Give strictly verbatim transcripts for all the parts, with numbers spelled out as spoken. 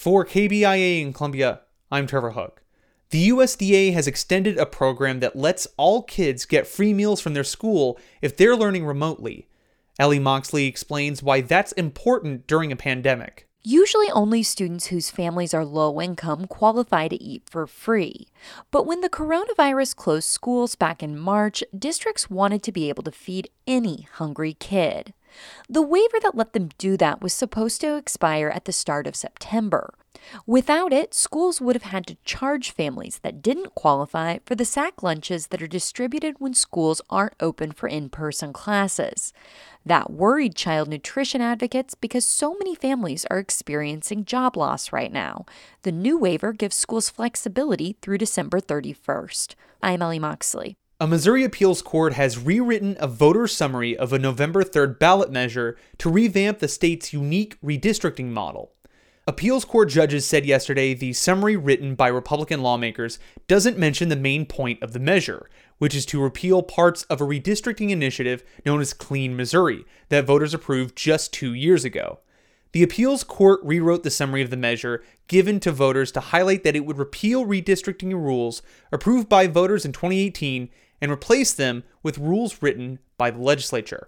For K B I A in Columbia, I'm Trevor Hook. The U S D A has extended a program that lets all kids get free meals from their school if they're learning remotely. Ellie Moxley explains why that's important during a pandemic. Usually only students whose families are low income qualify to eat for free. But when the coronavirus closed schools back in March, districts wanted to be able to feed any hungry kid. The waiver that let them do that was supposed to expire at the start of September. Without it, schools would have had to charge families that didn't qualify for the sack lunches that are distributed when schools aren't open for in-person classes. That worried child nutrition advocates because so many families are experiencing job loss right now. The new waiver gives schools flexibility through December thirty-first. I'm Ellie Moxley. A Missouri appeals court has rewritten a voter summary of a November third ballot measure to revamp the state's unique redistricting model. Appeals court judges said yesterday the summary written by Republican lawmakers doesn't mention the main point of the measure, which is to repeal parts of a redistricting initiative known as Clean Missouri that voters approved just two years ago. The appeals court rewrote the summary of the measure given to voters to highlight that it would repeal redistricting rules approved by voters in twenty eighteen and replace them with rules written by the legislature.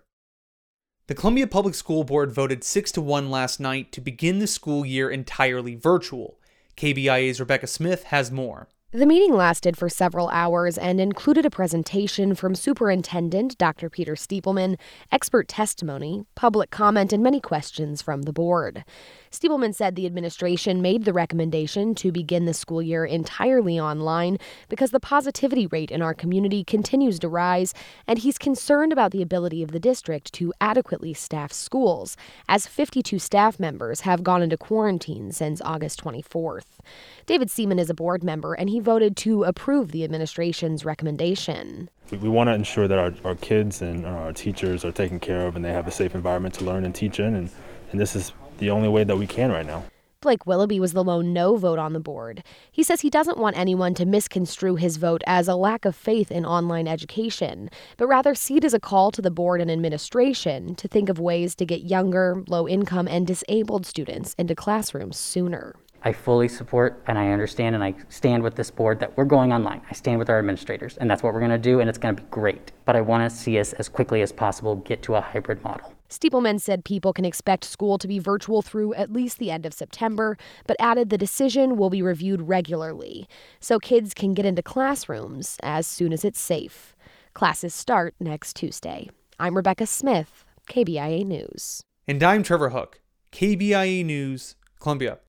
The Columbia Public School Board voted six to one last night to begin the school year entirely virtual. K B I A's Rebecca Smith has more. The meeting lasted for several hours and included a presentation from Superintendent Doctor Peter Stiepelman, expert testimony, public comment, and many questions from the board. Stiepelman said the administration made the recommendation to begin the school year entirely online because the positivity rate in our community continues to rise, and he's concerned about the ability of the district to adequately staff schools, as fifty-two staff members have gone into quarantine since August twenty-fourth. David Seaman is a board member, and he voted to approve the administration's recommendation. We, we want to ensure that our, our kids and our teachers are taken care of and they have a safe environment to learn and teach in, and, and this is the only way that we can right now. Blake Willoughby was the lone no vote on the board. He says he doesn't want anyone to misconstrue his vote as a lack of faith in online education, but rather see it as a call to the board and administration to think of ways to get younger, low-income, and disabled students into classrooms sooner. I fully support and I understand and I stand with this board that we're going online. I stand with our administrators, and that's what we're going to do, and it's going to be great. But I want to see us as quickly as possible get to a hybrid model. Stiepelman said people can expect school to be virtual through at least the end of September, but added the decision will be reviewed regularly, so kids can get into classrooms as soon as it's safe. Classes start next Tuesday. I'm Rebecca Smith, K B I A News. And I'm Trevor Hook, K B I A News, Columbia.